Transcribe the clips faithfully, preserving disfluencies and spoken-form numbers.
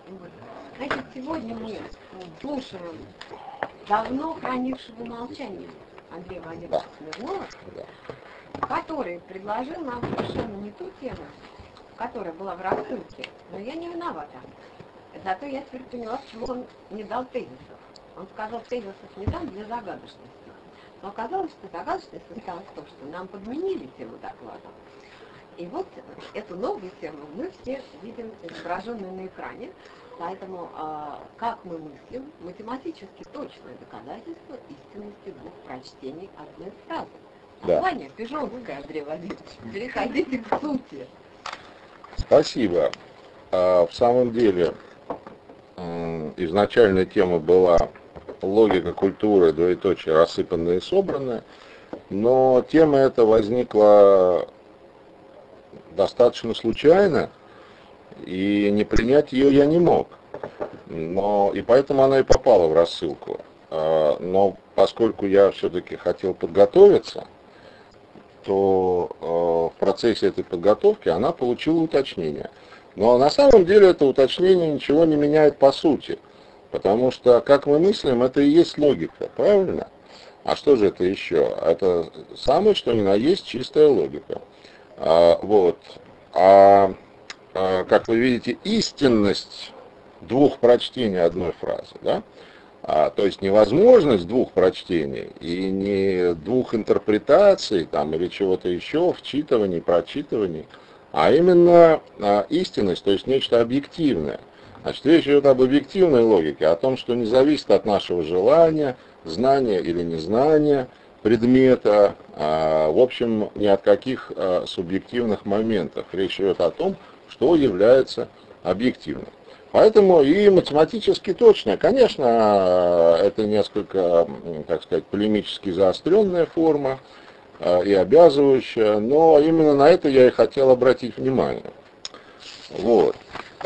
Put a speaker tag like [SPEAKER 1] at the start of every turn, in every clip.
[SPEAKER 1] Вот. Значит, сегодня мы слушаем давно хранившего молчание Андрея Владимировича Смирнова, который предложил нам совершенно не ту тему, которая была в рассылке, но я не виновата. Зато я теперь поняла, почему он не дал тезисов. Он сказал, тезисов не дам для загадочности. Но оказалось, что загадочность состоялась в том, что нам подменили тему доклада. И вот эту новую тему мы все видим изображенную на экране. Поэтому, а, как мы мыслим, математически точное доказательство истинности двух прочтений одной фразы. Название да. Пижонское, Андрей Владимирович. Переходите к сути.
[SPEAKER 2] Спасибо. А, в самом деле, изначальная тема была логика культуры, двоеточие, рассыпанная и собранная, но тема эта возникла достаточно случайно, и не принять ее я не мог. Но, и поэтому она и попала в рассылку. Но поскольку я все-таки хотел подготовиться, то в процессе этой подготовки она получила уточнение. Но на самом деле это уточнение ничего не меняет по сути. Потому что, как мы мыслим, это и есть логика, правильно? А что же это еще? Это самое, что ни на есть, чистая логика. А, вот. А, а, как вы видите, истинность двух прочтений одной фразы, да? А, то есть невозможность двух прочтений и не двух интерпретаций там, или чего-то еще, вчитываний, прочитываний, а именно а, истинность, то есть нечто объективное. Значит, речь идет об объективной логике, о том, что не зависит от нашего желания, знания или незнания предмета, а, в общем, ни от каких а, субъективных моментов. Речь идет о том, что является объективным. Поэтому и математически точно, конечно, это несколько, так сказать, полемически заостренная форма а, и обязывающая, но именно на это я и хотел обратить внимание. Вот.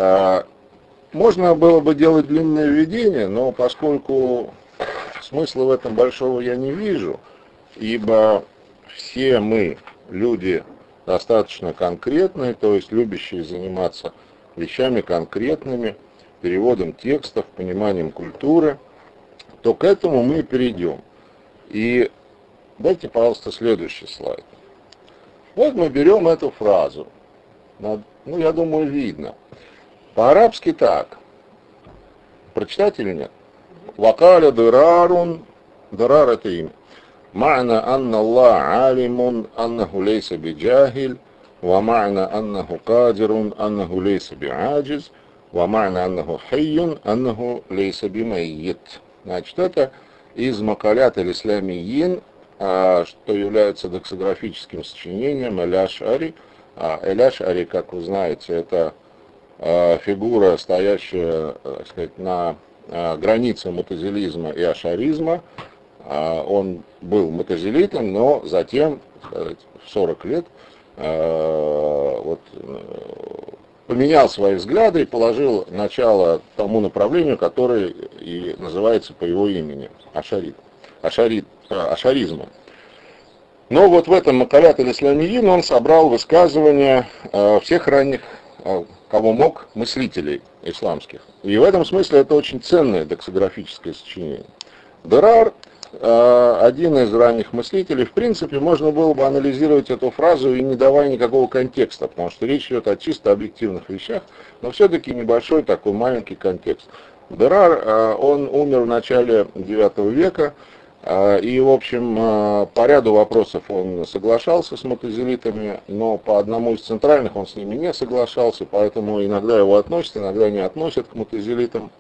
[SPEAKER 2] Можно было бы делать длинное введение, но поскольку смысла в этом большого я не вижу, ибо все мы люди достаточно конкретные, то есть любящие заниматься вещами конкретными, переводом текстов, пониманием культуры, то к этому мы и перейдем. И дайте, пожалуйста, следующий слайд. Вот мы берем эту фразу. Ну, я думаю, видно. По-арабски так. Прочитать или нет? Вакаля дырарун. Дырар это имя. Ма'на анна Аллах алимун аннаху лейса биджахиль. Ва ма'на аннаху кадирун аннаху лейса биаджиз. Ва ма'на аннаху хайюн аннаху лейса бимайит. Значит, это из Макалят аль-Исламийин, что является доксографическим сочинением Эль-Аш'ари. Эль-Аш'ари, как вы знаете, это фигура, стоящая, так сказать, на границе мутазилизма и ашаризма. Он был мутазилитом, но затем, так сказать, в сорок лет вот, поменял свои взгляды и положил начало тому направлению, которое и называется по его имени ашарит, ашарит, ашаризма. Но вот в этом Макалят аль-Исламийин он собрал высказывания всех ранних, кого мог, мыслителей исламских. И в этом смысле это очень ценное доксографическое сочинение. Дырар, один из ранних мыслителей, в принципе, можно было бы анализировать эту фразу и не давая никакого контекста, потому что речь идет о чисто объективных вещах, но все-таки небольшой такой маленький контекст. Дырар, он умер в начале девятого века, и, в общем, по ряду вопросов он соглашался с мутазилитами, но по одному из центральных он с ними не соглашался, поэтому иногда его относят, иногда не относят к мутазилитам.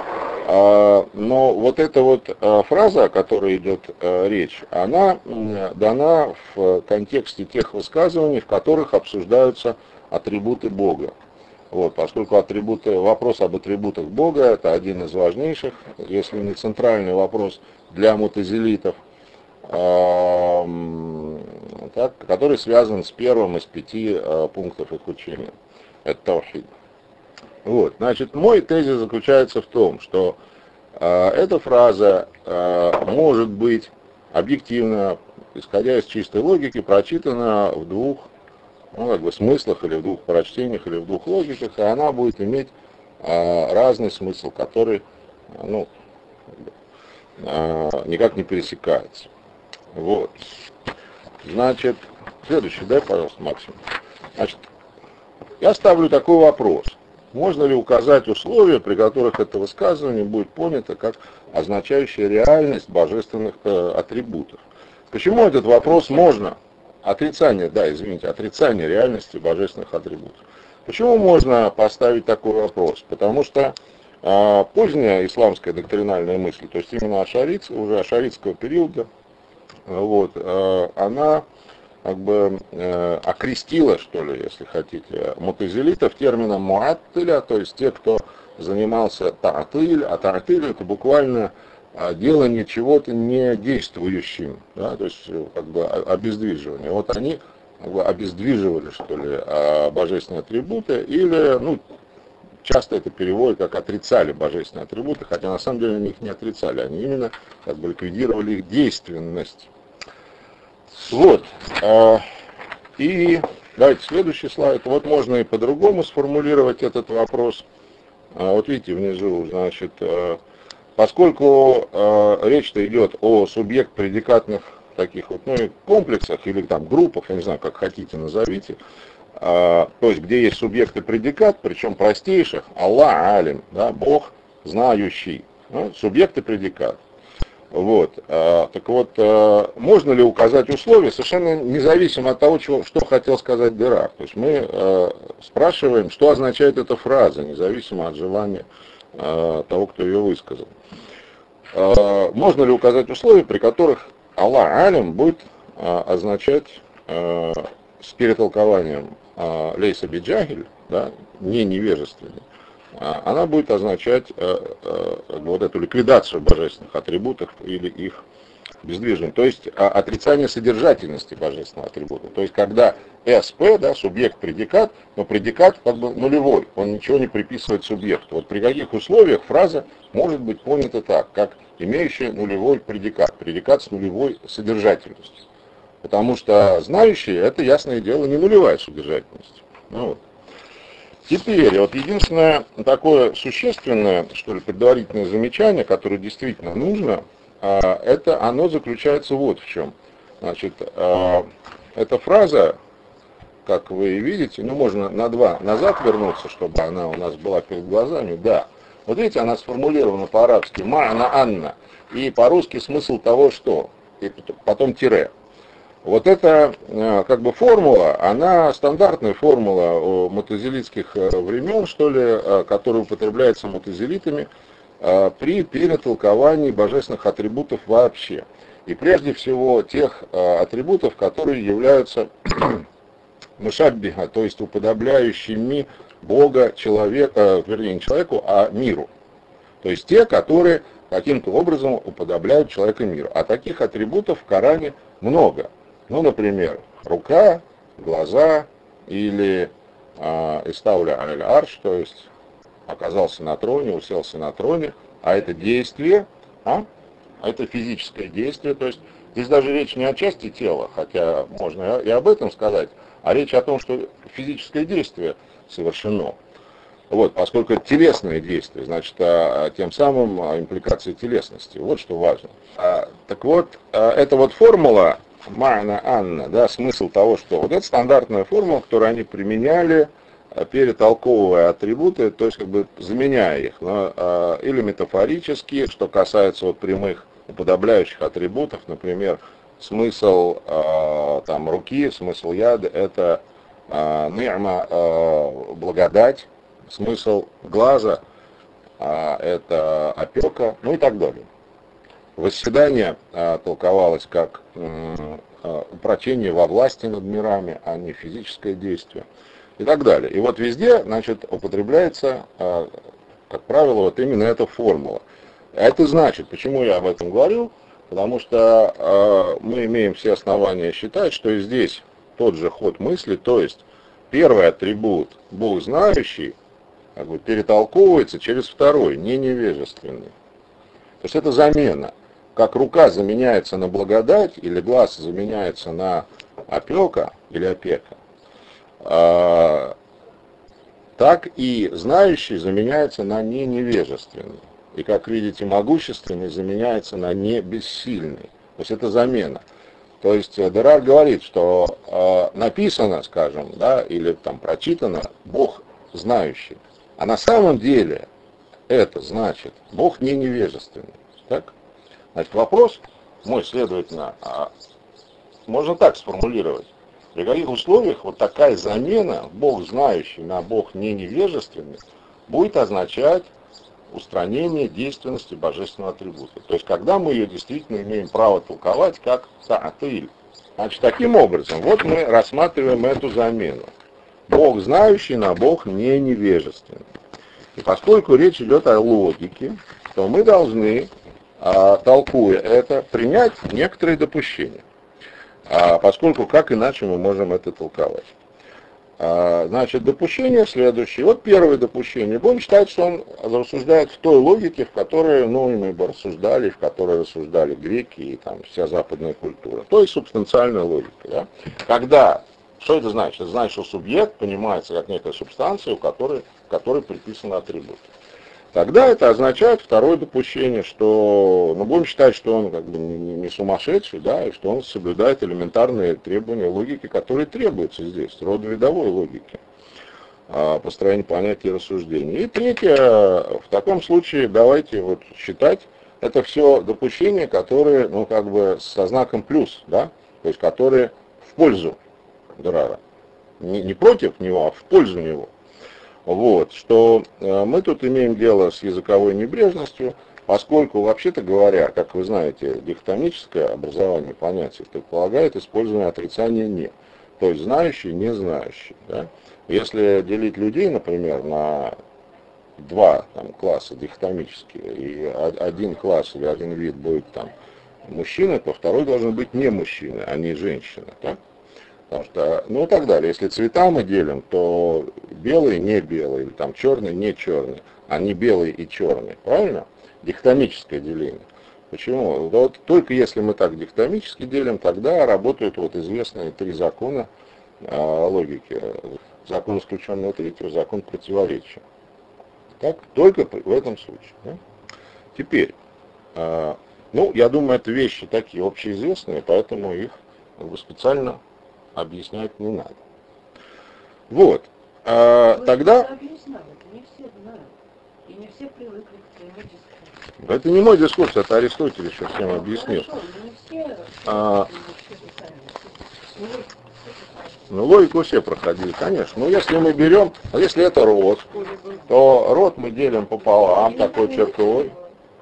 [SPEAKER 2] Но вот эта вот фраза, о которой идет речь, она дана в контексте тех высказываний, в которых обсуждаются атрибуты Бога. Вот, поскольку атрибуты, вопрос об атрибутах Бога — это один из важнейших, если не центральный вопрос для мутазилитов, э, так, который связан с первым из пяти э, пунктов их учения. Это таухид. Вот, значит, мой тезис заключается в том, что э, эта фраза э, может быть объективно, исходя из чистой логики, прочитана в двух, ну, как бы, смыслах, или в двух прочтениях, или в двух логиках, и она будет иметь а, разный смысл, который ну, а, никак не пересекается. Вот. Значит, следующий, дай, пожалуйста, Максим. Значит, я ставлю такой вопрос. Можно ли указать условия, при которых это высказывание будет понято как означающее реальность божественных э, атрибутов? Почему этот вопрос можно? Отрицание, да, извините, отрицание реальности божественных атрибутов. Почему можно поставить такой вопрос? Потому что э, поздняя исламская доктринальная мысль, то есть именно ашариц, уже ашаритского периода, вот, э, она как бы э, окрестила, что ли, если хотите, мутазилитов термином муаттиля, то есть те, кто занимался таатиль, а таатиль это буквально делание чего-то не действующим, да, то есть как бы обездвиживание. Вот они как бы обездвиживали, что ли, божественные атрибуты, или, ну, часто это переводят как отрицали божественные атрибуты, хотя на самом деле они их не отрицали, они именно как бы ликвидировали их действенность. Вот. И давайте следующий слайд. Вот можно и по-другому сформулировать этот вопрос. Вот видите, внизу, значит, поскольку речь-то идет о субъект-предикатных таких вот, ну, комплексах или там группах, я не знаю, как хотите назовите, то есть где есть субъект и предикат, причем простейших, Аллах алим, да, Бог знающий, ну, субъект и предикат. Вот, а, так вот, а, можно ли указать условия, совершенно независимо от того, чего, что хотел сказать Дирах. То есть мы а, спрашиваем, что означает эта фраза, независимо от желания а, того, кто ее высказал. А, можно ли указать условия, при которых Аллах алим будет а, означать а, с перетолкованием а, лейса биджахиль, да, не невежественный, она будет означать э, э, вот эту ликвидацию божественных атрибутов или их бездвижение, то есть а, отрицание содержательности божественного атрибута. То есть когда СП, да, субъект-предикат, но предикат как бы нулевой, он ничего не приписывает субъекту. Вот при каких условиях фраза может быть понята так, как имеющая нулевой предикат, предикат с нулевой содержательностью. Потому что знающий, это, ясное дело, не нулевая содержательность. Ну, вот. Теперь, вот единственное такое существенное, что ли, предварительное замечание, которое действительно нужно, это оно заключается вот в чем. Значит, эта фраза, как вы видите, ну, можно на два назад вернуться, чтобы она у нас была перед глазами, да. Вот видите, она сформулирована по-арабски «ма'на анна», и по-русски смысл того, что, и потом тире. Вот эта как бы формула, она стандартная формула мутазилитских времен, что ли, которая употребляется мутазилитами при перетолковании божественных атрибутов вообще. И прежде всего тех атрибутов, которые являются мушаббиха, то есть уподобляющими Бога человека, вернее не человеку, а миру. То есть те, которые каким-то образом уподобляют человека миру. А таких атрибутов в Коране много. Ну, например, рука, глаза или истауля аль-арш, то есть оказался на троне, уселся на троне, а это действие, а? а это физическое действие, то есть здесь даже речь не о части тела, хотя можно и об этом сказать, а речь о том, что физическое действие совершено. Вот, поскольку это телесное действие, значит, а, тем самым а, импликация телесности, вот что важно. А, так вот, а, эта вот формула Ма'на Анна, да, смысл того, что вот это стандартная формула, которую они применяли, перетолковывая атрибуты, то есть как бы заменяя их, но, а, или метафорически, что касается вот прямых уподобляющих атрибутов, например, смысл а, там руки, смысл яда, это а, ни'ма, а, благодать, смысл глаза, а, это опека, ну и так далее. Восседание а, толковалось как м, а, упрочение во власти над мирами, а не физическое действие и так далее. И вот везде, значит, употребляется, а, как правило, вот именно эта формула. Это значит, почему я об этом говорю, потому что а, мы имеем все основания считать, что и здесь тот же ход мысли, то есть первый атрибут, Бог знающий, как бы перетолковывается через второй, не невежественный. То есть это замена. Как рука заменяется на благодать, или глаз заменяется на опека или опека, так и знающий заменяется на не невежественный. И, как видите, могущественный заменяется на не бессильный. То есть это замена. То есть Дерар говорит, что э, написано, скажем, да, или там прочитано Бог знающий. А на самом деле это значит Бог не невежественный. Так? Значит, вопрос мой, следовательно, а можно так сформулировать. При каких условиях вот такая замена Бог знающий на Бог не невежественный будет означать устранение действенности божественного атрибута. То есть, когда мы ее действительно имеем право толковать как та'атиль. Значит, таким образом, вот мы рассматриваем эту замену. Бог знающий на Бог не невежественный. И поскольку речь идет о логике, то мы должны, а, толкуя это, принять некоторые допущения. А, поскольку как иначе мы можем это толковать. Значит, допущение следующее. Вот первое допущение. Будем считать, что он рассуждает в той логике, в которой, ну, мы бы рассуждали, в которой рассуждали греки и там вся западная культура. То есть субстанциальная логика. Да? Когда, что это значит? Это значит, что субъект понимается как некая субстанция, у которой, которой приписаны атрибуты. Тогда это означает второе допущение, что, ну, будем считать, что он как бы не сумасшедший, да, и что он соблюдает элементарные требования логики, которые требуются здесь, родовидовой логики, построения понятий и рассуждений. И третье, в таком случае давайте вот считать, это все допущения, которые, ну, как бы со знаком плюс, да, то есть которые в пользу Дерара, не, не против него, а в пользу него. Вот, что э, мы тут имеем дело с языковой небрежностью, поскольку, вообще-то говоря, как вы знаете, дихотомическое образование понятий предполагает использование отрицания «не», то есть знающий, не знающий. Да? Если делить людей, например, на два там, класса дихотомические, и один класс или один вид будет там мужчина, то второй должен быть не мужчина, а не женщина. Так? Потому что, ну и так далее. Если цвета мы делим, то белый не белый, или там черный не черный, а не белый и черный. Правильно? Дихотомическое деление. Почему? Вот только если мы так дихотомически делим, тогда работают вот известные три закона э, логики. Закон исключенного третьего, закон противоречия. Так? Только в этом случае. Да? Теперь, э, ну, я думаю, это вещи такие общеизвестные, поэтому их как бы, специально объяснять не надо. Вот. А, тогда...
[SPEAKER 3] Не все знают. И не все привыкли к твоему дискурсу.
[SPEAKER 2] Это не мой дискурс, это Аристотель еще всем ну, объяснил.
[SPEAKER 3] Хорошо, не все.
[SPEAKER 2] А, ну, логику все проходили, конечно. Но если мы берем, если это род, то род мы делим пополам, такой чертой.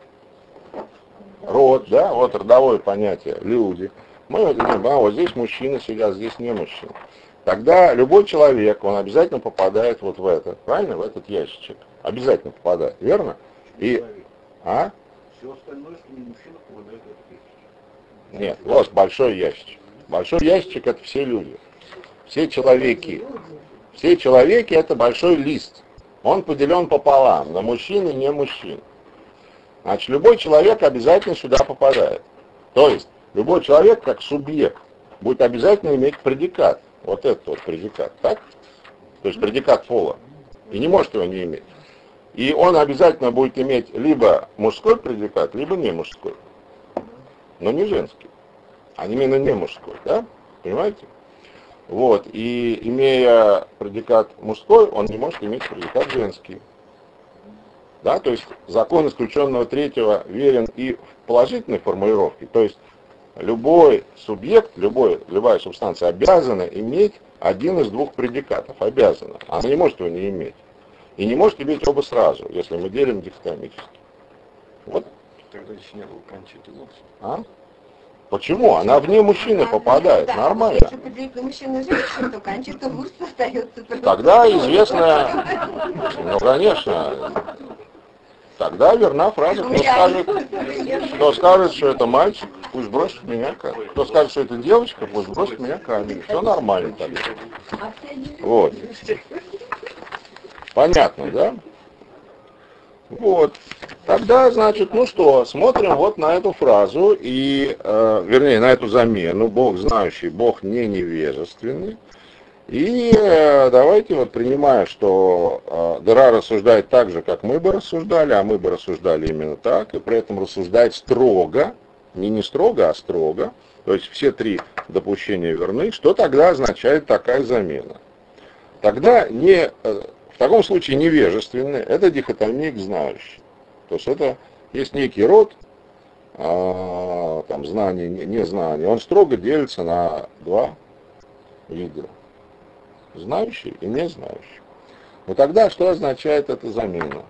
[SPEAKER 2] Род, да, вот родовое понятие, люди. Мы вот видим, а вот здесь мужчины сидят, здесь не мужчины. Тогда любой человек, он обязательно попадает вот в это, правильно, в этот ящичек. Обязательно попадает, верно? И, а?
[SPEAKER 4] Все остальное, что не мужчина, попадает в этот ящичек.
[SPEAKER 2] Нет, вот большой ящичек. Большой ящичек это все люди. Все человеки. Все человеки это большой лист. Он поделен пополам, на мужчин и не мужчин. Значит, любой человек обязательно сюда попадает. То есть, любой человек, как субъект, будет обязательно иметь предикат. Вот этот вот предикат, так? То есть предикат пола. И не может его не иметь. И он обязательно будет иметь либо мужской предикат, либо не мужской. Но не женский. А именно не мужской, да? Понимаете? Вот. И имея предикат мужской, он не может иметь предикат женский. Да? То есть закон исключенного третьего верен и в положительной формулировке. То есть любой субъект, любой, любая субстанция обязана иметь один из двух предикатов. Обязана. Она не может его не иметь. И не может иметь оба сразу, если мы делим дихотомически. Вот.
[SPEAKER 4] Тогда еще не было Кончиты Вурст.
[SPEAKER 2] А? Почему? Она вне мужчины попадает.
[SPEAKER 1] Да,
[SPEAKER 2] Нормально.
[SPEAKER 1] если поделить на мужчин и женщин, то Кончита Вурст остается.
[SPEAKER 2] Тогда известная, ну конечно, тогда верна фраза, кто скажет, кто скажет, что это мальчик, пусть бросит меня камень. Кто скажет, что это девочка, пусть бросит меня камень. Все нормально тогда. Вот. Понятно, да? Вот. Тогда, значит, ну что, смотрим вот на эту фразу, и, э, вернее, на эту замену. Бог знающий, Бог не невежественный. И э, давайте вот принимая, что э, Дера рассуждает так же, как мы бы рассуждали, а мы бы рассуждали именно так, и при этом рассуждает строго, не не строго, а строго, то есть все три допущения верны, что тогда означает такая замена? Тогда не, э, в таком случае невежественный, это дихотомия к знающей. То есть это есть некий род, э, там, знание, незнание, он строго делится на два вида. Знающий и не знающий. Но тогда что означает эта замена?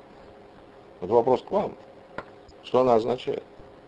[SPEAKER 2] Вот вопрос к вам. Что она означает?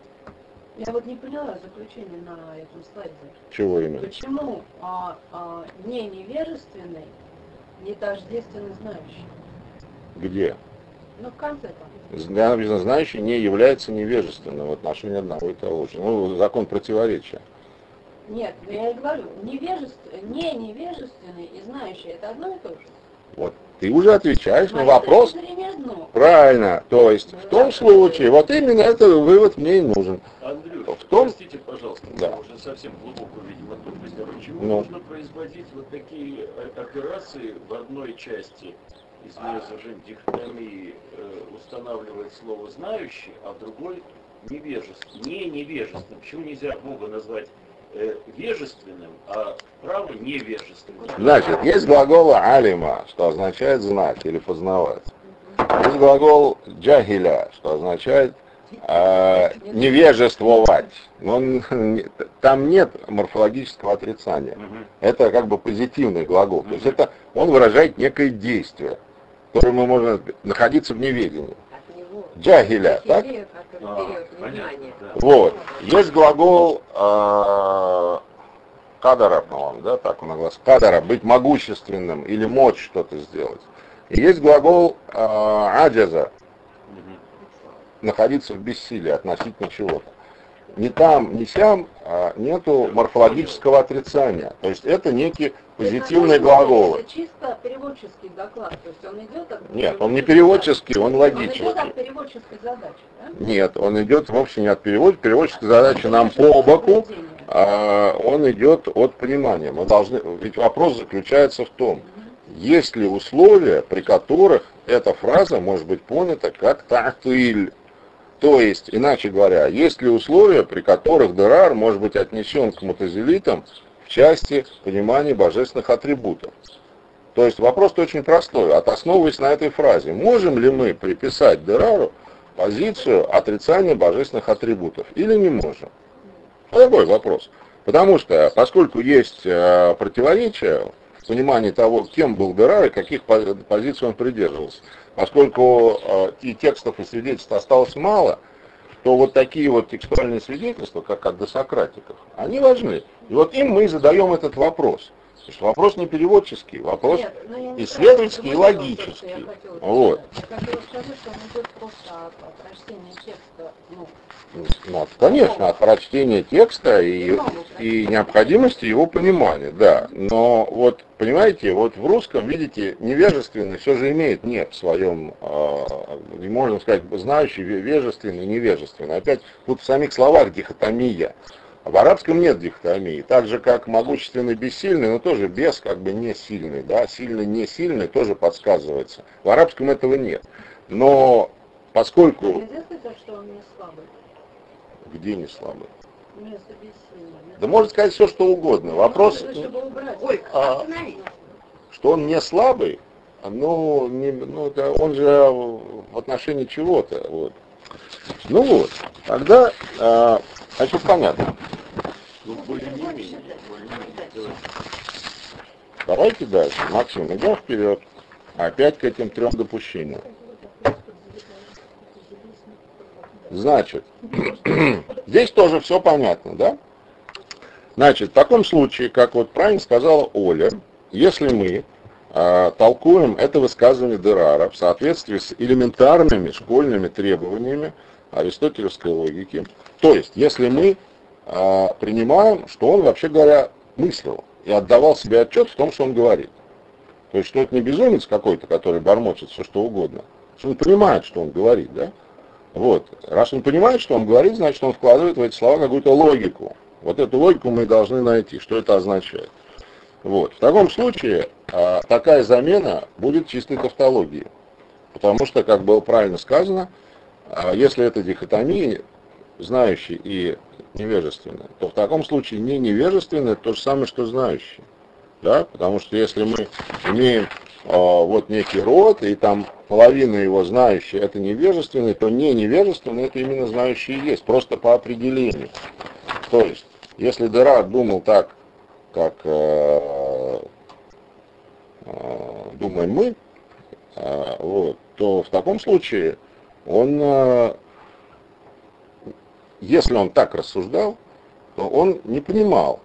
[SPEAKER 3] Я вот не поняла заключение на этом слайде.
[SPEAKER 2] Чего именно?
[SPEAKER 3] Почему а, а, не невежественный не тождественный знающий?
[SPEAKER 2] Где?
[SPEAKER 3] Ну, в конце там.
[SPEAKER 2] Написано, знающий не является невежественным в отношении одного и того же. Ну, закон противоречия.
[SPEAKER 3] Нет, ну я и говорю, невежеств... не невежественный и знающий это одно и то же.
[SPEAKER 2] Вот. Ты уже отвечаешь на
[SPEAKER 3] Моя
[SPEAKER 2] вопрос.
[SPEAKER 3] точка зрения одно.
[SPEAKER 2] Правильно. То есть в том случае, вот именно этот вывод мне и нужен.
[SPEAKER 4] Андрюш,
[SPEAKER 2] В том-
[SPEAKER 4] простите, пожалуйста,
[SPEAKER 2] Да.
[SPEAKER 4] я уже совсем глубокую, видимо, тупость. А почему
[SPEAKER 2] Ну.
[SPEAKER 4] нужно производить вот такие о- операции в одной части, извиняюсь за жизнь, дихотомии, э, устанавливать слово «знающий», а в другой невежественный, не невежественный. Почему нельзя Бога назвать э, вежественным, а право невежественным?
[SPEAKER 2] Значит, есть глагол алима, что означает знать или познавать. Есть глагол джахиля, что означает э, невежествовать. Но он, там нет морфологического отрицания.
[SPEAKER 4] Мгм.
[SPEAKER 2] Это как бы позитивный глагол. То есть это он выражает некое действие, которое мы можем находиться в неведении.
[SPEAKER 1] От него.
[SPEAKER 2] Джахиля, так?
[SPEAKER 1] Период, который
[SPEAKER 4] А,
[SPEAKER 1] период
[SPEAKER 4] понятно,
[SPEAKER 1] незнания.
[SPEAKER 4] да.
[SPEAKER 2] Вот. Есть глагол э, кадара, по-моему, да, так он огласил. Кадара, быть могущественным или мочь что-то сделать. И есть глагол э, аджаза,
[SPEAKER 4] Мгм.
[SPEAKER 2] находиться в бессилии относительно чего-то. Ни там, ни сям а, нету морфологического отрицания. То есть это некий позитивный глагол.
[SPEAKER 3] Это чисто переводческий доклад, то есть он идет от...
[SPEAKER 2] Нет, он не переводческий, он
[SPEAKER 3] Он идет
[SPEAKER 2] логический.
[SPEAKER 3] от переводческой задачи, да?
[SPEAKER 2] Нет, он идет вовсе не от перевода. Переводческая задача нам по боку, а он идет от понимания. Мы должны, ведь вопрос заключается в том, есть ли условия, при которых эта фраза может быть понята как тахтиль. То есть, иначе говоря, есть ли условия, при которых Дерар может быть отнесен к мутазилитам в части понимания божественных атрибутов. То есть вопрос очень простой. От основываясь на этой фразе, можем ли мы приписать Дерару позицию отрицания божественных атрибутов или не можем? Такой вопрос. Потому что, поскольку есть э, противоречия в понимании того, кем был Дерар и каких по- позиций он придерживался, поскольку э, и текстов, и свидетельств осталось мало, то вот такие вот текстуальные свидетельства, как от досократиков, они важны. И вот им мы и задаем этот вопрос. То есть вопрос не переводческий, вопрос
[SPEAKER 3] Нет, ну, я не
[SPEAKER 2] исследовательский и
[SPEAKER 3] знаю,
[SPEAKER 2] логический.
[SPEAKER 3] я хотела
[SPEAKER 2] Вот.
[SPEAKER 3] сказать. Я хотела сказать, что он идет просто от, от прочтения текста, ну,
[SPEAKER 2] Ну, конечно, от прочтения текста и, и необходимости его понимания, да. Но вот, понимаете, вот в русском, видите, невежественный все же имеет «не» в своем, э, можно сказать, знающий, вежественный, невежественный. Опять тут в самих словах дихотомия. В арабском нет дихотомии. Так же, как могущественный, бессильный, но тоже без, как бы, не сильный, да, сильный, не сильный тоже подсказывается. В арабском этого нет. Но поскольку...
[SPEAKER 3] нельзя сказать, что он не слабый,
[SPEAKER 2] Где не слабый?
[SPEAKER 3] вместо бессильного.
[SPEAKER 2] Да можно сказать все, что угодно. Вопрос,
[SPEAKER 3] Ну, чтобы убрать.
[SPEAKER 1] Ой,
[SPEAKER 2] А.
[SPEAKER 1] остановись.
[SPEAKER 2] что он не слабый, ну, не, ну да, он же в отношении чего-то. Вот. Ну вот, тогда, а, значит, понятно.
[SPEAKER 4] Ну, более-менее, более-менее.
[SPEAKER 2] Давайте дальше. Максим, идем вперед. Опять к этим трем допущениям. Значит, здесь тоже все понятно, да? Значит, в таком случае, как вот правильно сказала Оля, если мы э, толкуем это высказывание Дерара в соответствии с элементарными школьными требованиями аристотелевской логики, то есть, если мы э, принимаем, что он, вообще говоря, мыслил и отдавал себе отчет в том, что он говорит, то есть, что это не безумец какой-то, который бормочет все что угодно, что он понимает, что он говорит, да? Вот. Раз он понимает, что он говорит, значит, он вкладывает в эти слова какую-то логику. Вот эту логику мы должны найти, что это означает. Вот. В таком случае а, такая замена будет чистой тавтологией. Потому что, как было правильно сказано, а, если это дихотомия, знающий и невежественный, то в таком случае не невежественный это то же самое, что знающий. Да? Потому что если мы имеем а, вот некий род, и там половина его знающий это невежественный, то не невежественный это именно знающий и есть, просто по определению. То есть, если Дерак думал так, как э, э, думаем мы, э, вот, то в таком случае он, э, если он так рассуждал, то он не понимал,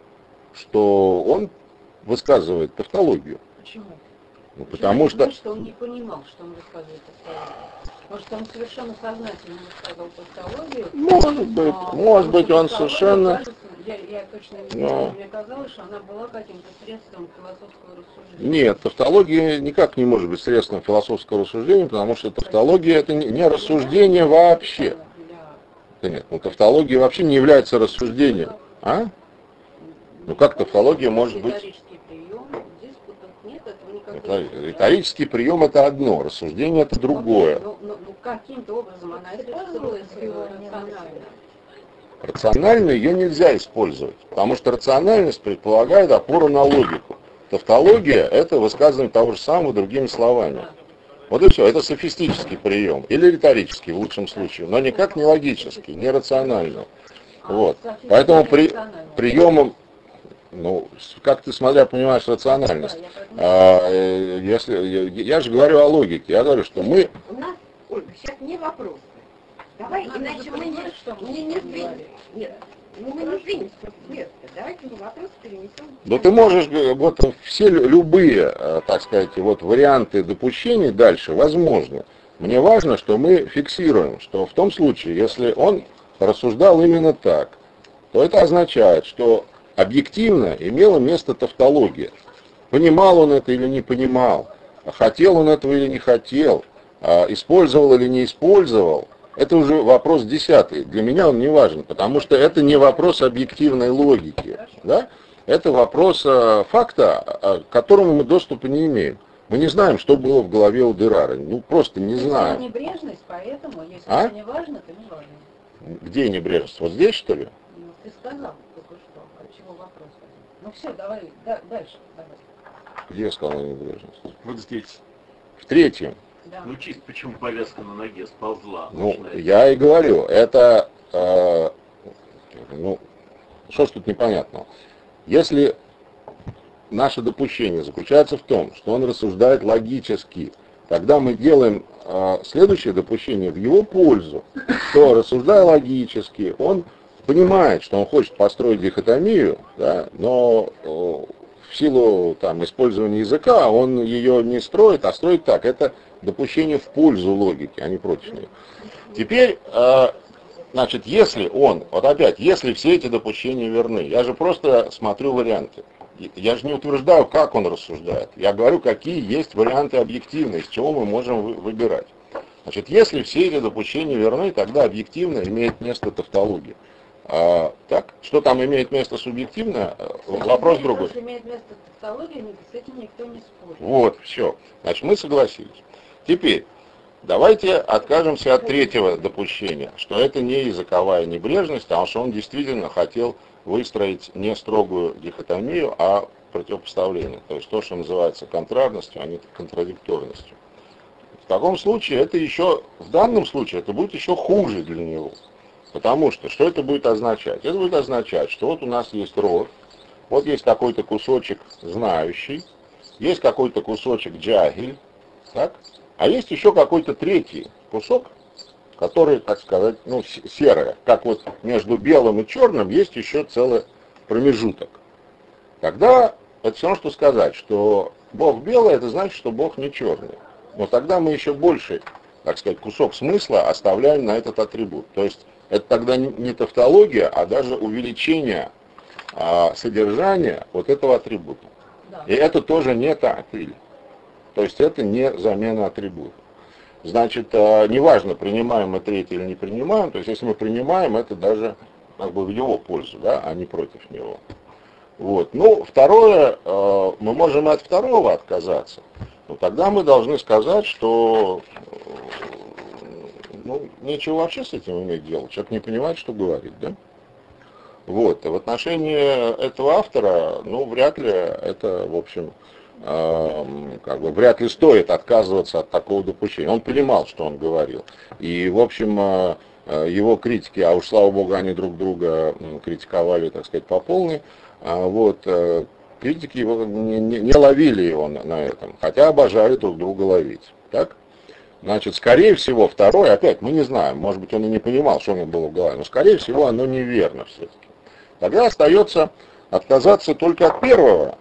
[SPEAKER 2] что он высказывает тавтологию.
[SPEAKER 3] Почему?
[SPEAKER 2] Ну, потому что...
[SPEAKER 3] что он не понимал, что он высказывает тавтологию. Может, он совершенно сознательно высказал тавтологию.
[SPEAKER 2] Может быть,
[SPEAKER 3] а,
[SPEAKER 2] может быть, он
[SPEAKER 3] тавтология,
[SPEAKER 2] совершенно...
[SPEAKER 3] кажется, я, я точно не
[SPEAKER 2] Но...
[SPEAKER 3] знаю, мне казалось, что она была каким-то средством философского рассуждения.
[SPEAKER 2] Нет, тавтология никак не может быть средством философского рассуждения, потому что тавтология это не, не рассуждение вообще. Да нет, ну тавтология вообще не является рассуждением. А? Ну как тавтология может быть?
[SPEAKER 3] Риторический прием, диспутов нет, этого никакого.
[SPEAKER 2] Это, риторический прием это одно, рассуждение это другое.
[SPEAKER 3] Ну, ну, ну каким-то образом она используется рационально.
[SPEAKER 2] Рационально ее нельзя использовать, потому что рациональность предполагает опору на логику. Тавтология это высказывание того же самого другими словами. Вот и все, это софистический прием, или риторический в лучшем случае, но никак не логический, не рациональный. Вот. Поэтому при, приемом, ну, как ты, смотря, понимаешь рациональность, а, если, я, я же говорю о логике, я говорю, что мы...
[SPEAKER 1] У нас, Ольга, сейчас не вопрос. Давай,
[SPEAKER 3] Надо
[SPEAKER 1] иначе мы
[SPEAKER 3] понимать,
[SPEAKER 1] не,
[SPEAKER 3] что мы
[SPEAKER 1] не, не
[SPEAKER 3] говорим.
[SPEAKER 1] сдвинемся. Нет, ну мы не сдвинемся с места. Давайте мы вопрос перенесем.
[SPEAKER 2] Да ты можешь, вот все любые, так сказать, вот варианты допущений дальше возможны. Мне важно, что мы фиксируем, что в том случае, если он рассуждал именно так, то это означает, что объективно имела место тавтология. Понимал он это или не понимал, хотел он этого или не хотел, использовал или не использовал, это уже вопрос десятый. Для меня он не важен, потому что это не вопрос объективной логики. Да? Это вопрос а, факта, а, к которому мы доступа не имеем. Мы не знаем, что было в голове у Дерара. Ну, просто не знаем.
[SPEAKER 3] Это небрежность, поэтому, если
[SPEAKER 2] А?
[SPEAKER 3] это не важно, то не важно.
[SPEAKER 2] Где небрежность? Вот здесь, что ли?
[SPEAKER 3] Ну, ты сказал только что, от чего вопрос. Ну все, давай, да, дальше, давай.
[SPEAKER 2] Где я сказал небрежность?
[SPEAKER 4] Вот здесь.
[SPEAKER 2] В третьем.
[SPEAKER 3] Да.
[SPEAKER 4] Ну чисто почему повязка на ноге сползла.
[SPEAKER 2] Ну,
[SPEAKER 4] начинает.
[SPEAKER 2] я и говорю, это, э, ну, что ж тут непонятного? Если наше допущение заключается в том, что он рассуждает логически, тогда мы делаем э, следующее допущение в его пользу, что, рассуждая логически, он понимает, что он хочет построить дихотомию, да, но э, в силу там, использования языка он ее не строит, а строит так. Это допущение в пользу логики, а не против нее. Теперь, э, значит, если он, вот опять, если все эти допущения верны, я же просто смотрю варианты. Я же не утверждаю, как он рассуждает. Я говорю, какие есть варианты объективные, из чего мы можем вы, выбирать. Значит, если все эти допущения верны, тогда объективно имеет место тавтология. А, так, что там имеет место субъективно, вопрос другой.
[SPEAKER 3] Если имеет место тавтология, с этим никто не спорит.
[SPEAKER 2] Вот, все. Значит, мы согласились. Теперь, давайте откажемся от третьего допущения, что это не языковая небрежность, потому что он действительно хотел выстроить не строгую дихотомию, а противопоставление. То есть то, что называется контрарностью, а не контрадикторностью. В таком случае это еще, в данном случае, это будет еще хуже для него. Потому что, что это будет означать? Это будет означать, что вот у нас есть род, вот есть какой-то кусочек знающий, есть какой-то кусочек джагиль, так? А есть еще какой-то третий кусок, который, так сказать, ну, серое. Как вот между белым и черным есть еще целый промежуток. Тогда это все равно, что сказать, что Бог белый, это значит, что Бог не черный. Но тогда мы еще больше, так сказать, кусок смысла оставляем на этот атрибут. То есть это тогда не тавтология, а даже увеличение а, содержания вот этого атрибута.
[SPEAKER 3] Да.
[SPEAKER 2] И это тоже не таатиль. То есть это не замена атрибута. Значит, а, неважно, принимаем мы третий или не принимаем, то есть если мы принимаем, это даже как бы в его пользу, да, а не против него. Вот. Ну, второе, э, мы можем от второго отказаться. Но тогда мы должны сказать, что ну, нечего вообще с этим иметь дело. Человек не понимает, что говорит, да? Вот. И в отношении этого автора, ну, вряд ли это, в общем, э, как бы, вряд ли стоит отказываться от такого допущения. Он понимал, что он говорил. И, в общем, э, его критики, а уж, слава богу, они друг друга критиковали, так сказать, по полной, э, вот, э, критики его не, не, не ловили его на, на этом, хотя обожали друг друга ловить. Так? Значит, скорее всего, второе, опять, мы не знаем, может быть, он и не понимал, что у него было в голове, но, скорее всего, оно неверно все-таки. Тогда остается отказаться только от первого,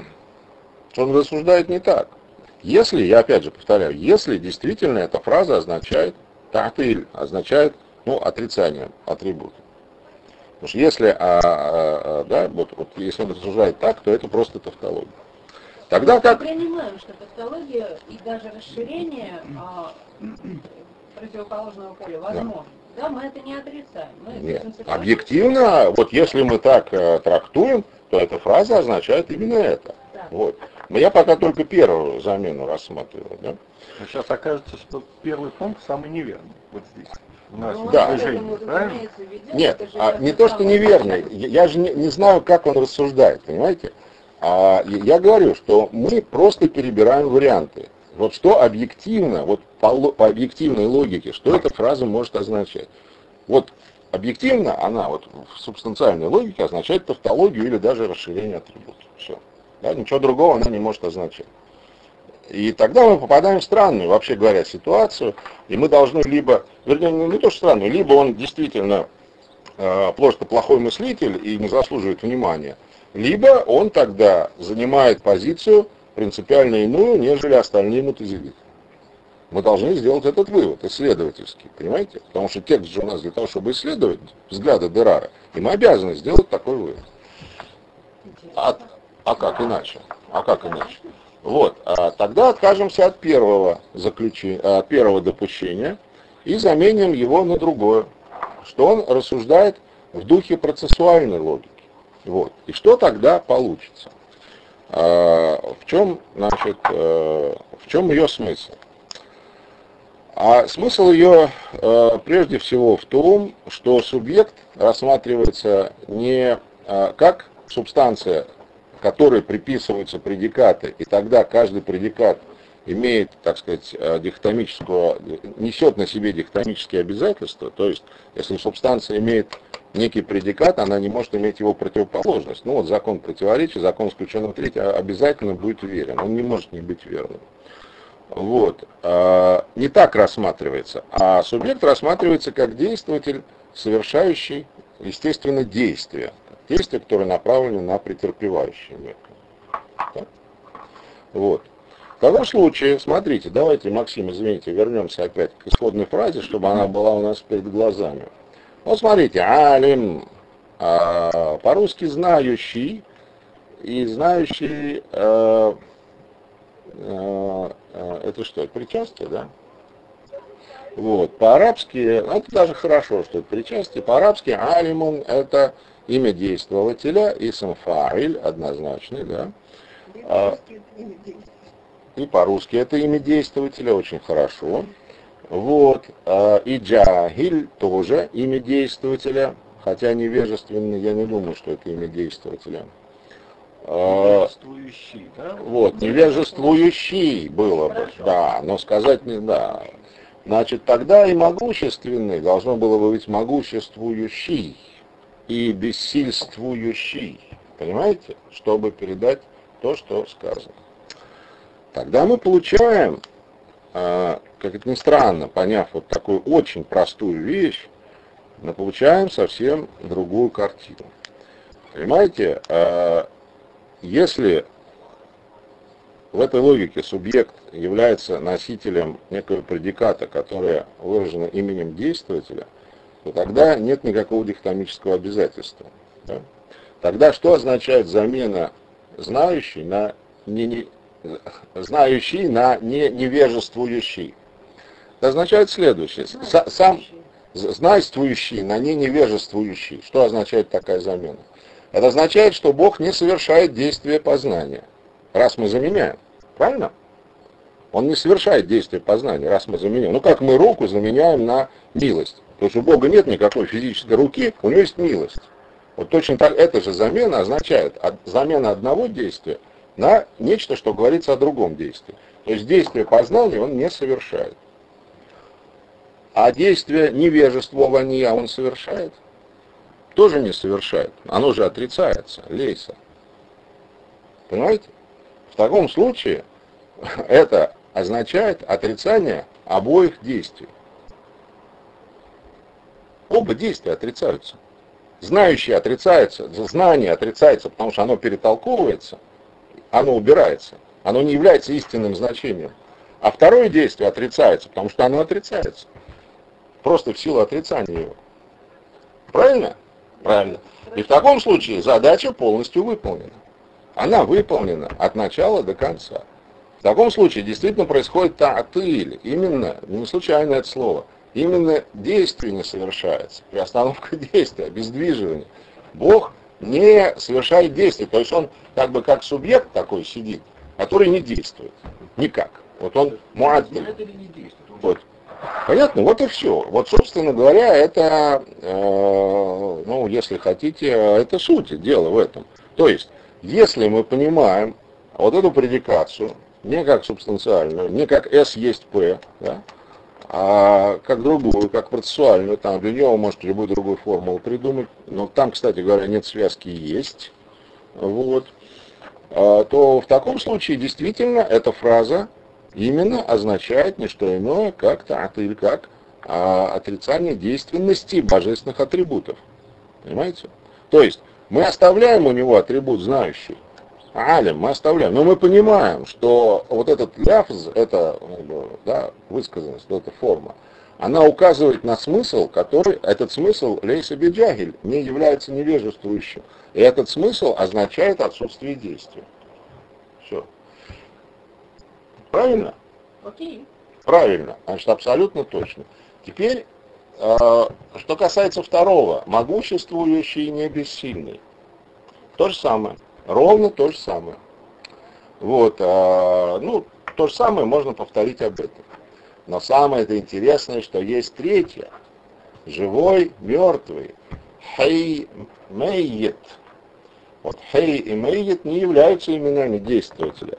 [SPEAKER 2] что он рассуждает не так. Если, я опять же повторяю, если действительно эта фраза означает татиль, означает, ну, отрицание атрибута. Потому что если, а, а, да, вот, вот, если он рассуждает так, то это просто тавтология. Тогда как...
[SPEAKER 3] Мы принимаем, что тавтология и даже расширение а, противоположного поля возможно. Да. Да, мы это не отрицаем. Мы
[SPEAKER 2] Нет, объективно, вот если мы так э, трактуем, то эта фраза означает именно это. Да. Вот. Но я пока только первую замену рассматриваю. Да?
[SPEAKER 5] Но сейчас окажется, что первый пункт самый неверный. Вот здесь. У нас
[SPEAKER 3] ну,
[SPEAKER 2] да.
[SPEAKER 3] движение, правильно? Ведет,
[SPEAKER 2] Нет, а, не то, что неверный. Я, я же не, не знаю, как он рассуждает, понимаете? А, я говорю, что мы просто перебираем варианты. Вот что объективно, вот по, по объективной логике, что эта фраза может означать. Вот объективно она вот в субстанциальной логике означает тавтологию или даже расширение атрибута. Все. Да, ничего другого она не может означать. И тогда мы попадаем в странную, вообще говоря, ситуацию, и мы должны либо, вернее, не то что странную, либо он действительно э, просто плохой мыслитель и не заслуживает внимания, либо он тогда занимает позицию принципиально иную, нежели остальные мутазилиты. Мы должны сделать этот вывод, исследовательский, понимаете? Потому что текст же у нас для того, чтобы исследовать взгляды Дерара, и мы обязаны сделать такой вывод. А, а как иначе? А как иначе? Вот, а тогда откажемся от первого заключения, от первого допущения и заменим его на другое, что он рассуждает в духе процессуальной логики. Вот. И что тогда получится? В чем, значит, в чем ее смысл? А смысл ее прежде всего в том, что субъект рассматривается не как субстанция, которой приписываются предикаты, и тогда каждый предикат имеет, так сказать, дихотомического, несет на себе дихотомические обязательства, то есть, если субстанция имеет некий предикат, она не может иметь его противоположность. Ну вот закон противоречия, закон исключенного третьего обязательно будет верен, он не может не быть верным. Вот. Не так рассматривается, а субъект рассматривается как действователь, совершающий, естественно, действие. Действия, которые направлены на претерпевающий мир. Так? Вот. В таком случае, смотрите, давайте, Максим, извините, вернемся опять к исходной фразе, чтобы она была у нас перед глазами. Вот смотрите, алим, а, по-русски знающий, и знающий, а, а, а, это что, это причастие, да? Вот, по-арабски, ну, это даже хорошо, что это причастие, по-арабски алимун это имя действователя, исм фаиль, однозначный, да? А, и по-русски это имя действователя, очень хорошо. Вот, и джахиль тоже имя действователя, хотя невежественный, я не думаю, что это имя действователя.
[SPEAKER 5] Невежествующий, да?
[SPEAKER 2] Вот, невежествующий было бы, да, но сказать не да. Значит, тогда и могущественный должно было бы быть могуществующий и бессильствующий, понимаете, чтобы передать то, что сказано. Тогда мы получаем, как это ни странно, поняв вот такую очень простую вещь, мы получаем совсем другую картину. Понимаете, если в этой логике субъект является носителем некого предиката, которое выражено именем действователя, то тогда нет никакого дихотомического обязательства. Да? Тогда что означает замена знающий на не, не, знающий на не, невежествующий? Это означает следующее. С, сам знайствующий на не невежествующий. Что означает такая замена? Это означает, что Бог не совершает действия познания, раз мы заменяем. Правильно? Он не совершает действия познания, раз мы заменяем. Ну как мы руку заменяем на милость? Потому что у Бога нет никакой физической руки, у него есть милость. Вот точно так, эта же замена означает от, замена одного действия на нечто, что говорится о другом действии. То есть действие познания он не совершает. А действие невежествования он совершает? Тоже не совершает. Оно же отрицается, лейса. Понимаете? В таком случае это означает отрицание обоих действий. Оба действия отрицаются. Знающее отрицается, знание отрицается, потому что оно перетолковывается, оно убирается, оно не является истинным значением. А второе действие отрицается, потому что оно отрицается. Просто в силу отрицания его. Правильно? Правильно. И в таком случае задача полностью выполнена. Она выполнена от начала до конца. В таком случае действительно происходит та'тиль. Именно, не случайно это слово, именно действие не совершается. Приостановка действия, обездвиживание. Бог не совершает действия. То есть он как бы как субъект такой сидит, который не действует. Никак. Вот он муаттиль. Вот. Понятно? Вот и все. Вот, собственно говоря, это, э, ну, если хотите, это суть дела в этом. То есть, если мы понимаем вот эту предикацию, не как субстанциальную, не как S есть P, да, а как другую, как процессуальную, там для нее вы можете любую другую формулу придумать, но там, кстати говоря, нет связки есть, вот, а, то в таком случае действительно эта фраза именно означает не что иное, как та'тиль, как а, отрицание действенности божественных атрибутов. Понимаете? То есть мы оставляем у него атрибут знающий, алим, мы оставляем, но мы понимаем, что вот этот ляфз, это, да, высказанность, эта форма, она указывает на смысл, который, этот смысл лейса биджахиль, не является невежествующим. И этот смысл означает отсутствие действия. Все. Правильно?
[SPEAKER 3] Окей.
[SPEAKER 2] Правильно, значит, абсолютно точно. Теперь, э, что касается второго, могуществующий и не бессильный. То же самое, ровно то же самое. Вот, э, ну, то же самое можно повторить об этом. Но самое это интересное, что есть третье, живой, мертвый, хей мейет. Вот хей и мейет не являются именами действователя.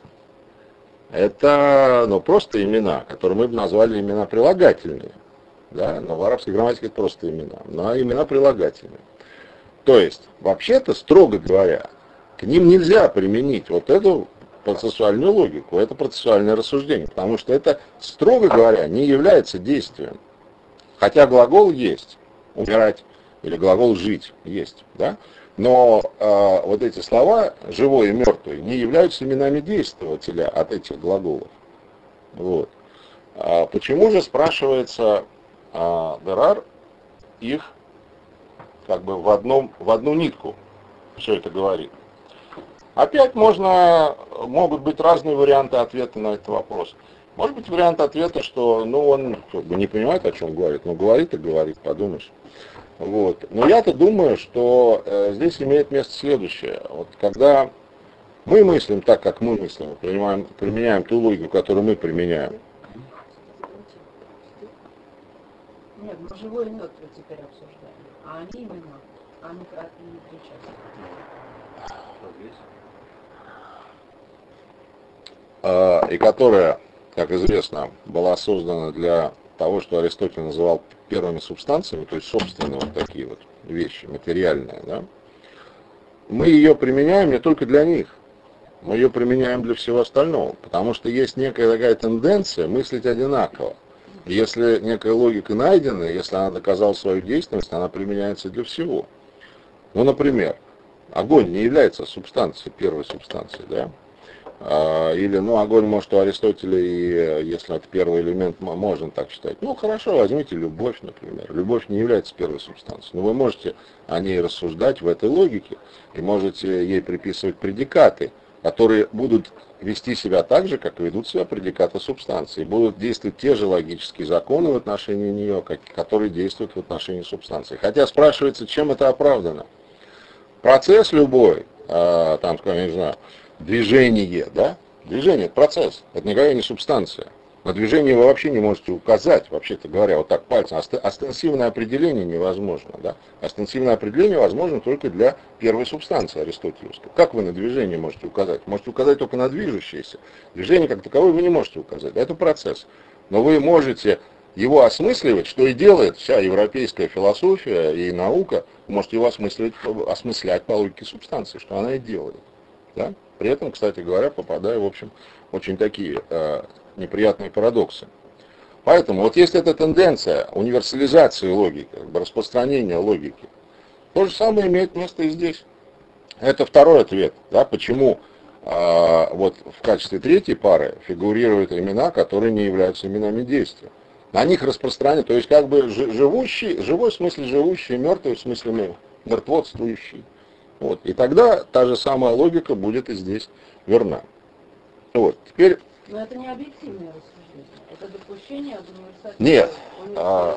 [SPEAKER 2] Это, ну, просто имена, которые мы бы назвали имена прилагательные. Да? Но в арабской грамматике это просто имена. Но имена прилагательные. То есть, вообще-то, строго говоря, к ним нельзя применить вот эту процессуальную логику, это процессуальное рассуждение, потому что это, строго говоря, не является действием. Хотя глагол есть, умирать, или глагол жить есть, да? Но э, вот эти слова, живой и мертвый, не являются именами действователя от этих глаголов. Вот. А почему же, спрашивается, э, Дерар их как бы в, одном, в одну нитку все это говорит? Опять можно, могут быть разные варианты ответа на этот вопрос. Может быть вариант ответа, что ну, он как бы не понимает, о чем говорит, но говорит и говорит, подумаешь. Вот. Но я-то думаю, что э, здесь имеет место следующее. Вот когда мы мыслим так, как мы мыслим, применяем, применяем ту логику, которую мы применяем.
[SPEAKER 3] Нет, мы живой и мертвый теперь обсуждаем. А они именно, они не причастны.
[SPEAKER 2] Э, и которая, как известно, была создана для того, что Аристотель называл первыми субстанциями, то есть собственные вот такие вот вещи, материальные, да, мы ее применяем не только для них, мы ее применяем для всего остального, потому что есть некая такая тенденция мыслить одинаково. И если некая логика найдена, если она доказала свою действенность, она применяется для всего. Ну, например, огонь не является субстанцией, первой субстанцией, да? Или, ну, огонь, может, у Аристотеля, и если это первый элемент, можно так считать. Ну, хорошо, возьмите любовь, например. Любовь не является первой субстанцией. Но вы можете о ней рассуждать в этой логике, и можете ей приписывать предикаты, которые будут вести себя так же, как ведут себя предикаты субстанции. Будут действовать те же логические законы в отношении нее, как, которые действуют в отношении субстанции. Хотя спрашивается, чем это оправдано. процесс любой, а, там, скажем, я не знаю, движение, да? Движение – это процесс, это никакая не субстанция. На движение вы вообще не можете указать, вообще-то говоря, вот так пальцем. Остенсивное определение невозможно, да? Остенсивное определение возможно только для первой субстанции аристотелевской. Как вы на движение можете указать? Можете указать только на движущееся. Движение как таковое вы не можете указать, это процесс. Но вы можете его осмысливать, что и делает вся европейская философия и наука. Вы можете его осмысливать, осмыслять по логике субстанции, что она и делает. Да? При этом, кстати говоря, попадая, в общем, очень такие э, неприятные парадоксы. Поэтому вот есть эта тенденция универсализации логики, как бы распространения логики. То же самое имеет место и здесь. Это второй ответ, да, почему э, вот в качестве третьей пары фигурируют имена, которые не являются именами действия. На них распространение, то есть как бы живущий, живой в смысле живущий, мертвый в смысле мертвотствующий. Вот. И тогда та же самая логика будет и здесь верна. Вот. Теперь...
[SPEAKER 3] Но это не объективное рассуждение, это допущение об универсальности.
[SPEAKER 2] Нет, а,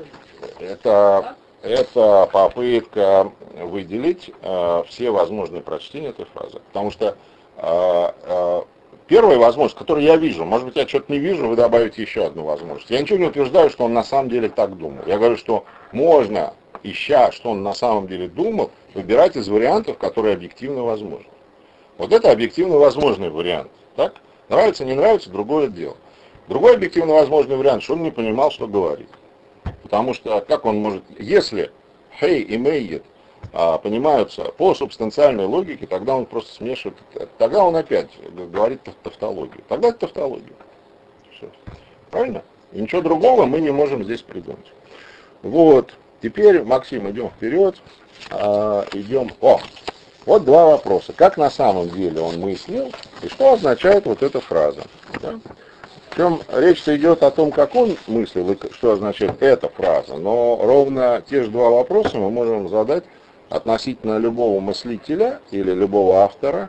[SPEAKER 2] это, это попытка выделить а, все возможные прочтения этой фразы. Потому что а, а, первая возможность, которую я вижу, может быть, я что-то не вижу, вы добавите еще одну возможность. Я ничего не утверждаю, что он на самом деле так думал. Я говорю, что можно, ища, что он на самом деле думал, выбирать из вариантов, которые объективно возможны. Вот это объективно возможный вариант. Так? Нравится, не нравится, другое дело. Другой объективно возможный вариант, что он не понимал, что говорит. Потому что как он может... Если хей и мейет а, понимаются по субстанциальной логике, тогда он просто смешивает... Тогда он опять говорит тавтологию. Тогда это тавтология. Все. Правильно? И ничего другого мы не можем здесь придумать. Вот. Теперь, Максим, идем вперед. А, идем... О! Вот два вопроса. Как на самом деле он мыслил, и что означает вот эта фраза. Да? Причем речь идет о том, как он мыслил, и что означает эта фраза. Но ровно те же два вопроса мы можем задать относительно любого мыслителя или любого автора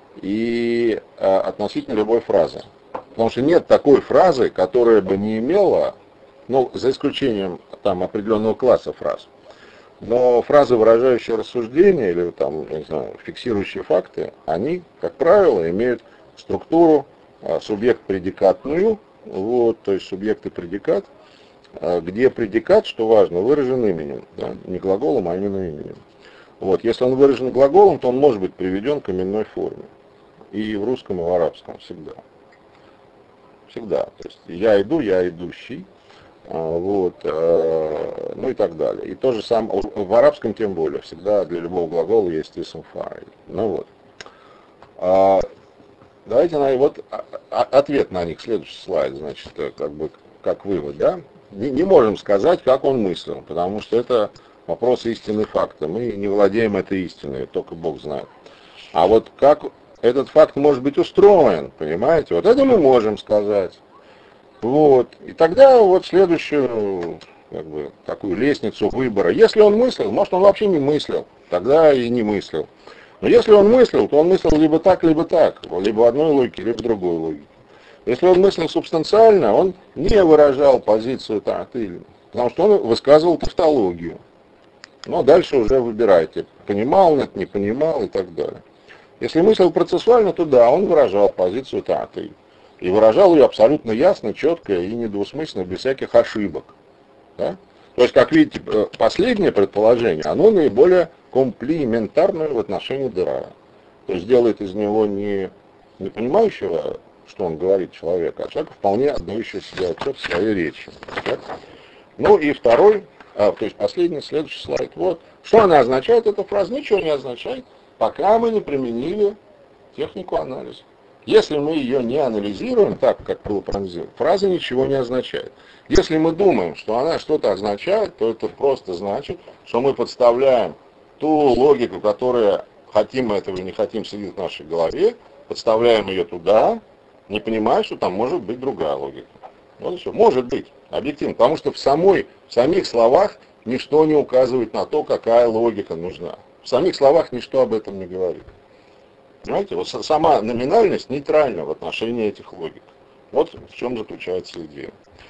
[SPEAKER 2] и э, относительно любой фразы. Потому что нет такой фразы, которая бы не имела, ну, за исключением там определенного класса фраз, но фразы, выражающие рассуждения или там, я не знаю, фиксирующие факты, они, как правило, имеют структуру а, субъект-предикатную, вот, то есть субъект и предикат, а, где предикат, что важно, выражен именем, да, не глаголом, а именно именем. Вот, если он выражен глаголом, то он может быть приведен к именной форме. И в русском, и в арабском всегда. Всегда. То есть я иду, я идущий. Вот, э, ну и так далее. И то же самое, в арабском тем более, всегда для любого глагола есть исм фа'иль. Ну вот. А, давайте на вот а, ответ на них, следующий слайд, значит, как бы как вывод, да? Не, не можем сказать, как он мыслил, потому что это вопрос истины факта. Мы не владеем этой истиной, только Бог знает. А вот как этот факт может быть устроен, понимаете? Вот это мы можем сказать. Вот. И тогда вот следующую, как бы, такую лестницу выбора. Если он мыслил, может, он вообще не мыслил, тогда и не мыслил. Но если он мыслил, то он мыслил либо так, либо так, либо в одной логике, либо в другой логике. Если он мыслил субстанциально, он не выражал позицию ta'til, потому что он высказывал тавтологию. Но дальше уже выбирайте, понимал он это, не понимал и так далее. Если мыслил процессуально, то да, он выражал позицию ta'til. И выражал ее абсолютно ясно, четко и недвусмысленно, без всяких ошибок. Да? То есть, как видите, последнее предположение, оно наиболее комплиментарное в отношении Дерая. То есть, делает из него не, не понимающего, что он говорит человека, а человека вполне отдающего себе отчет в своей речи. Так? Ну и второй, а, то есть последний, следующий слайд. Вот. Что она означает, эта фраза? Ничего не означает, пока мы не применили технику анализа. Если мы ее не анализируем так, как было проанализировано, фраза ничего не означает. Если мы думаем, что она что-то означает, то это просто значит, что мы подставляем ту логику, которая, хотим мы этого или не хотим, сидит в нашей голове, подставляем ее туда, не понимая, что там может быть другая логика. Вот и все. Может быть, объективно. Потому что в, самой, в самих словах ничто не указывает на то, какая логика нужна. В самих словах ничто об этом не говорит. Понимаете, вот сама номинальность нейтральна в отношении этих логик. Вот в чем заключается идея.